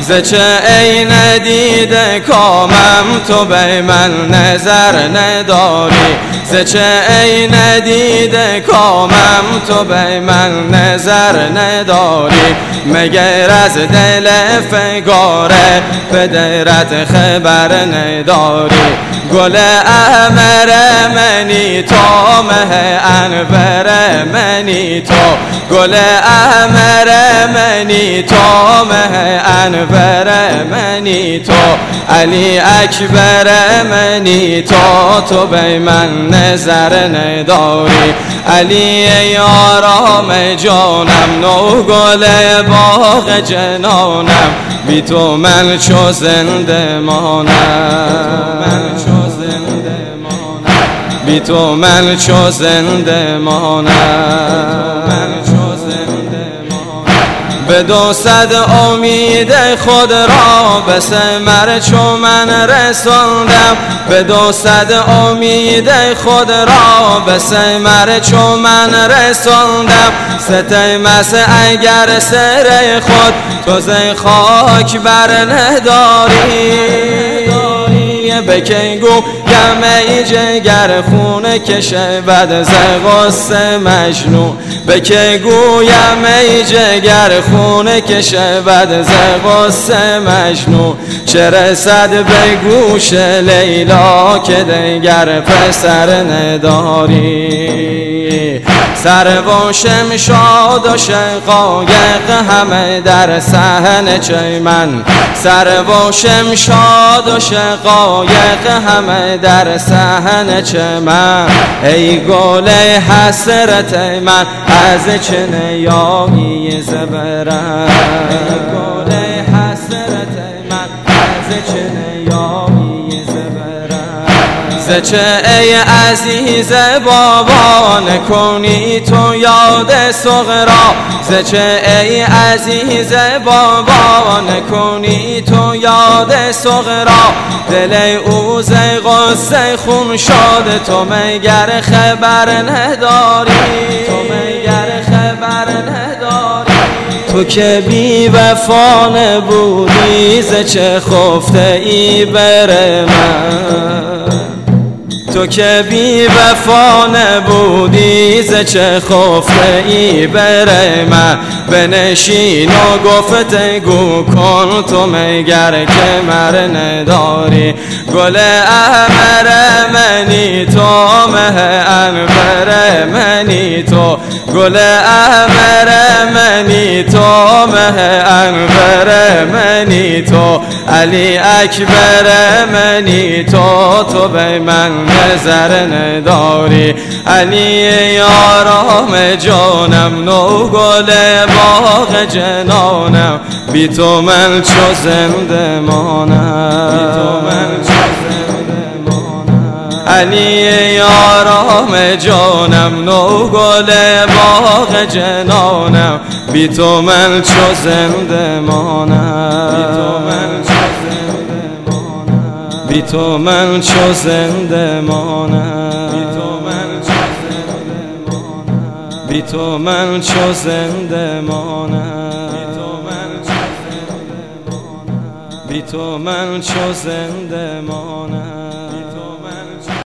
زچه ای ندیده کامم تو به من نظر نداری زچه ای ندیده کامم تو به من نظر نداری مگر از دل فگاره به دیرت خبر نداری گل احمر منی تو مه انور منی تو گل احمر منی تو مه انور منی تو علی اکبر منی تو به من نظر نداری علی یارام جانم نو گل باغ جنانم بی تو من چو زنده مانم بی تو من چو زنده مانم به 200 امید خود را به ثمر چو من رساندم به 200 امید خود را به ثمر چو من رساندم ستیمس اگر سر خود تو ز خاک بر نداری بکن گویم ای جگر خونه کشه بد ز غصه مجنون بکن گویم ای جگر خونه کشه بد ز غصه مجنون چه رسد به گوش لیلا که دیگر پسر نداری سر و شمشاد و شقایق همه در صحن چمن سر و شمشاد و شقایق همه در صحن چمن ای گل حسرت من از چه نیایی زبرم ای گل حسرت من از چه نیایی زبرم زچه ای عزیز بابا نکنی تو یاد صغرا زچه ای عزیز بابا نکنی تو یاد صغرا دل او ز غصه خون شد تو مگر خبر نداری تو مگر خبر نداری تو که بی وفا نبودی زچه خفته ای بر من تو که بی وفا نبودی زچه خفته ای بر من بنشین و گفتگو کن تو مگر که مر نداری گل احمر منی تو مه انور منی تو گل احمر منی تو مه انور منی تو علی اکبر منی تو به من نظر نداری علی یارام جانم نو گل باغ جنانم بی تو من چو زنده مانم بی تو من چو زنده مانم علی یارام جانم نو گل باغ جنانم بی تو من چو زنده مانم بی تو من چو زنده مانم بی تو من چو زنده مانم بی تو من چو زنده مانم بی تو من چو زنده مانم